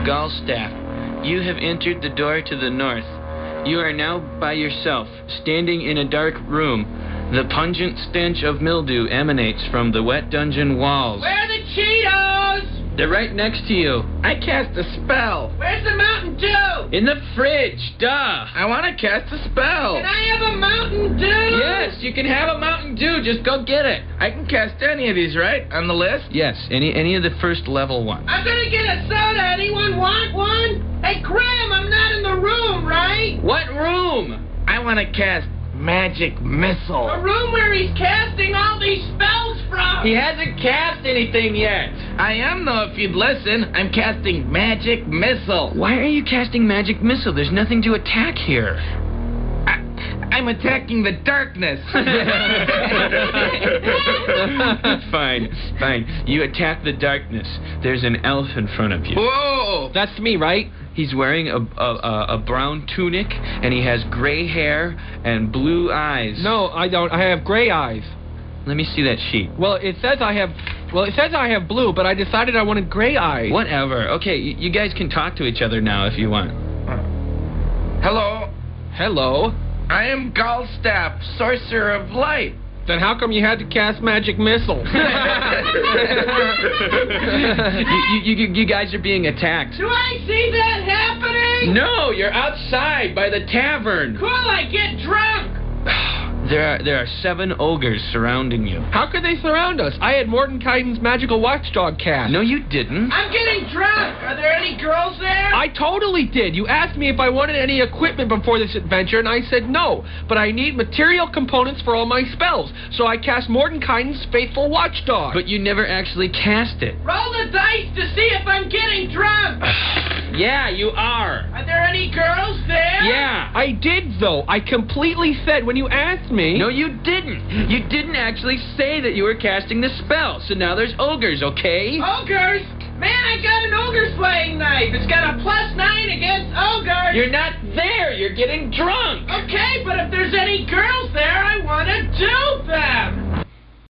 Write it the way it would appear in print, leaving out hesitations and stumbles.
Gallstaff, you have entered the door to the north. You are now by yourself, standing in a dark room. The pungent stench of mildew emanates from the wet dungeon walls. Where are the Cheetos? They're right next to you. I cast a spell. Where's the Mountain Dew? In the fridge, duh. I want to cast a spell. Can I have a Mountain Dew? Yes, you can have a Mountain Dew. Just go get it. I can cast any of these, right? On the list? Yes, any of the first level ones. I'm gonna get a soda. Anyone want one? Hey, Graham, I'm not in the room, right? What room? I want to cast Magic Missile. The room where he's casting all these spells from. He hasn't cast anything yet. I am, though, if you'd listen. I'm casting Magic Missile. Why are you casting Magic Missile? There's nothing to attack here. I'm attacking the darkness. Fine. You attack the darkness. There's an elf in front of you. Whoa! That's me, right? He's wearing a brown tunic, and he has gray hair and blue eyes. No, I don't. I have gray eyes. Let me see that sheet. Well, it says I have blue, but I decided I wanted gray eyes. Whatever. Okay, you guys can talk to each other now if you want. Hello. Hello. I am Gallstaff, Sorcerer of Light. Then how come you had to cast Magic Missile? you guys are being attacked. Do I see that happening? No, you're outside by the tavern. Cool, I get drunk. There are 7 ogres surrounding you. How could they surround us? I had Mordenkainen's magical watchdog cast. No, you didn't. I'm getting drunk. Are there any girls there? I totally did. You asked me if I wanted any equipment before this adventure, and I said no. But I need material components for all my spells, so I cast Mordenkainen's faithful watchdog. But you never actually cast it. Roll the dice to see if I'm getting drunk. Yeah, you are. Are there any girls there? Yeah. I did, though. I completely said when you asked me. No, you didn't. You didn't actually say that you were casting the spell, so now there's ogres, okay? Ogres? Man, I got an ogre slaying knife. It's got a +9 against ogres. You're not there. You're getting drunk. Okay, but if there's any girls there, I want to do